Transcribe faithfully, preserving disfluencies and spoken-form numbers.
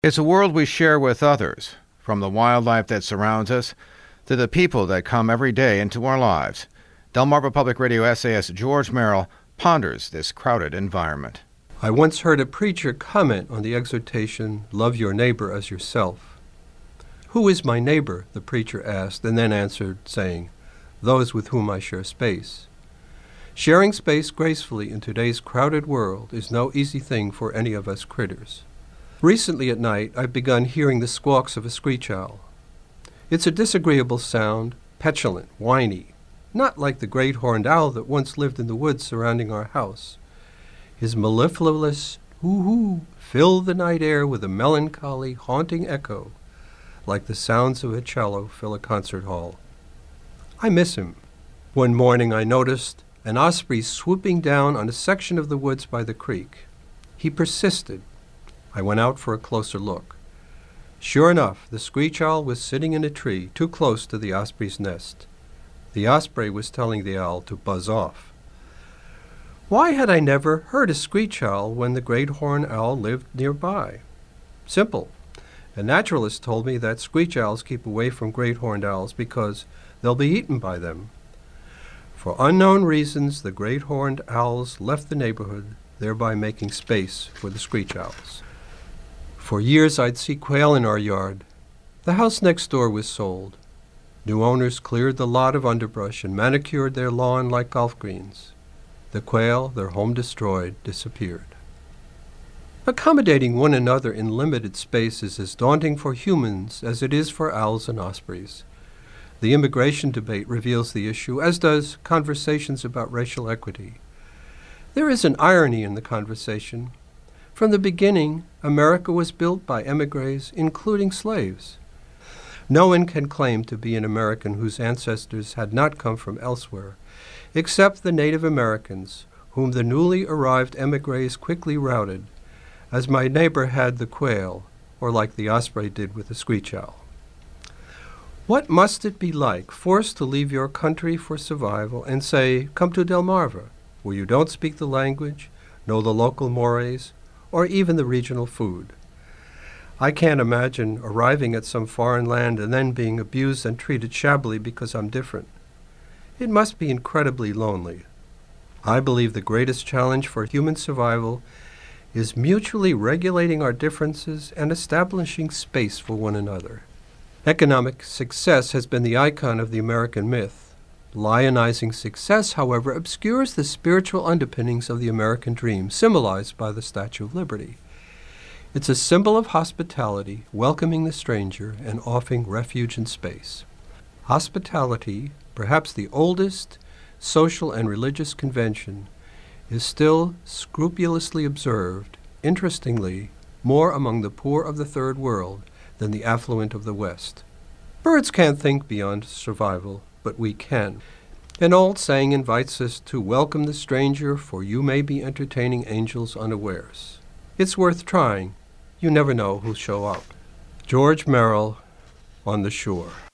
It's a world we share with others, from the wildlife that surrounds us to the people that come every day into our lives. Delmarva Public Radio essayist George Merrill ponders this crowded environment. I once heard a preacher comment on the exhortation, "Love your neighbor as yourself." "Who is my neighbor?" the preacher asked, and then answered, saying, "Those with whom I share space." Sharing space gracefully in today's crowded world is no easy thing for any of us critters. Recently at night, I've begun hearing the squawks of a screech owl. It's a disagreeable sound, petulant, whiny, not like the great horned owl that once lived in the woods surrounding our house. His mellifluous hoo-hoo filled the night air with a melancholy, haunting echo, like the sounds of a cello fill a concert hall. I miss him. One morning I noticed an osprey swooping down on a section of the woods by the creek. He persisted. I went out for a closer look. Sure enough, the screech owl was sitting in a tree too close to the osprey's nest. The osprey was telling the owl to buzz off. Why had I never heard a screech owl when the great horned owl lived nearby? Simple. A naturalist told me that screech owls keep away from great horned owls because they'll be eaten by them. For unknown reasons, the great horned owls left the neighborhood, thereby making space for the screech owls. For years I'd see quail in our yard. The house next door was sold. New owners cleared the lot of underbrush and manicured their lawn like golf greens. The quail, their home destroyed, disappeared. Accommodating one another in limited space is as daunting for humans as it is for owls and ospreys. The immigration debate reveals the issue, as does conversations about racial equity. There is an irony in the conversation. From the beginning, America was built by émigrés, including slaves. No one can claim to be an American whose ancestors had not come from elsewhere, except the Native Americans, whom the newly arrived émigrés quickly routed, as my neighbor had the quail, or like the osprey did with the screech owl. What must it be like, forced to leave your country for survival and say, come to Delmarva, where you don't speak the language, know the local mores, or even the regional food? I can't imagine arriving at some foreign land and then being abused and treated shabbily because I'm different. It must be incredibly lonely. I believe the greatest challenge for human survival is mutually regulating our differences and establishing space for one another. Economic success has been the icon of the American myth. Lionizing success, however, obscures the spiritual underpinnings of the American dream, symbolized by the Statue of Liberty. It's a symbol of hospitality, welcoming the stranger and offering refuge and space. Hospitality, perhaps the oldest social and religious convention, is still scrupulously observed, interestingly, more among the poor of the Third World than the affluent of the West. Birds can't think beyond survival, but we can. An old saying invites us to welcome the stranger, for you may be entertaining angels unawares. It's worth trying. You never know who'll show up. George Merrill, On the Shore.